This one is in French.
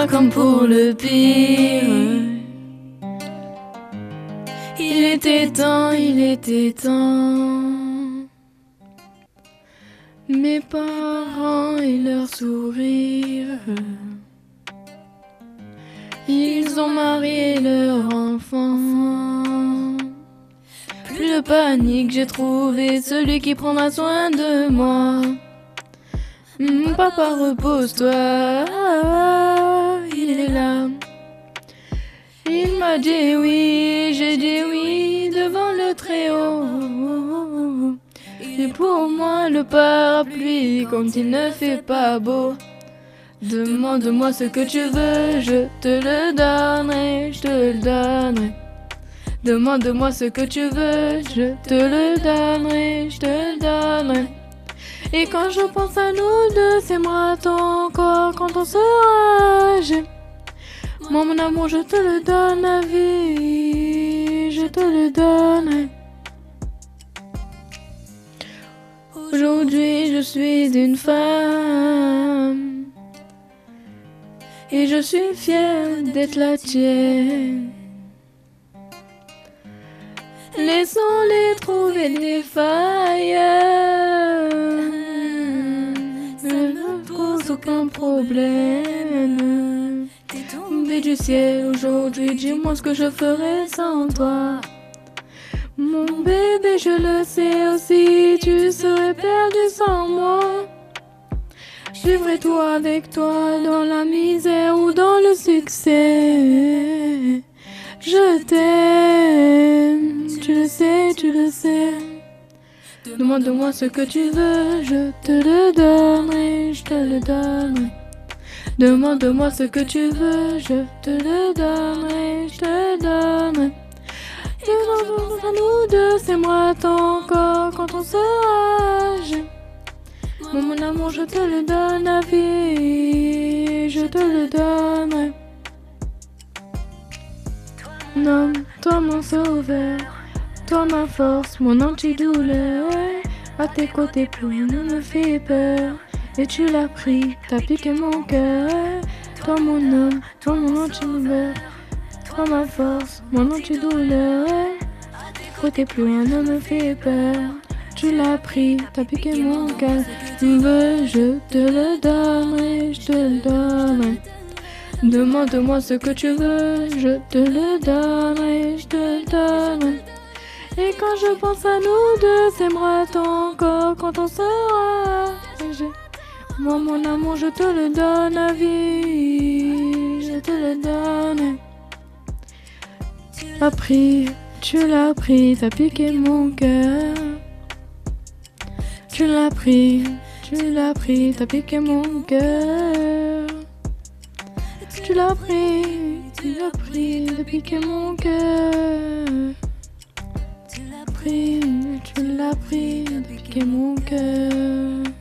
meilleur comme pour le pire. Il était temps, il était temps. Mes parents et leur sourire, ils ont marié leur enfant. Plus de panique, j'ai trouvé celui qui prendra soin de moi. Papa, repose-toi, il est là. Il m'a dit oui, j'ai dit oui devant le Très-Haut. Et pour moi le parapluie quand il ne fait pas beau. Demande-moi ce que tu veux, je te le donnerai, je te le donnerai. Demande-moi ce que tu veux, je te le donnerai, je te le donnerai. Et quand je pense à nous deux, c'est moi ton corps quand on sera âgé. Moi mon amour, je te le donne à vie, je te le donnerai. Aujourd'hui je suis une femme et je suis fière d'être la tienne. Laissons-les trouver des failles, ne pose aucun problème. T'es tombé du ciel aujourd'hui, dis-moi ce que je ferais sans toi. Mon bébé, je le sais aussi, tu serais perdu sans moi. Je vivrai tout avec toi, dans la misère ou dans le succès. Je t'aime, tu le sais, tu le sais. Demande-moi ce que tu veux, je te le donnerai, je te le donnerai. Demande-moi ce que tu veux, je te le donnerai, je te le donnerai. Entre nous deux, c'est moi ton corps quand on sera âgé. Mon amour, je te le donne à vie, je te le donnerai. Non, toi mon sauveur, toi ma force, mon antidouleur. À tes côtés, plus rien ne me fait peur. Et tu l'as pris, t'as piqué mon cœur. Toi mon homme, toi mon antidouleur. Toi ma force, mon antidouleur. À tes côtés, plus rien ne me fait peur. Tu l'as pris, t'as piqué mon cœur. Tu veux, je te le donnerai, je te le donnerai. Demande-moi ce que tu veux, je te le donnerai, je te le donnerai. Et quand je pense à nous deux, c'est moi ton corps quand on sera âgé. Moi mon amour, je te le donne à vie, je te le donne. Tu l'as pris, t'as piqué mon cœur. Tu l'as pris, t'as piqué mon cœur. Tu l'as pris, t'as piqué mon cœur. Tu l'as pris, t'as piqué mon cœur.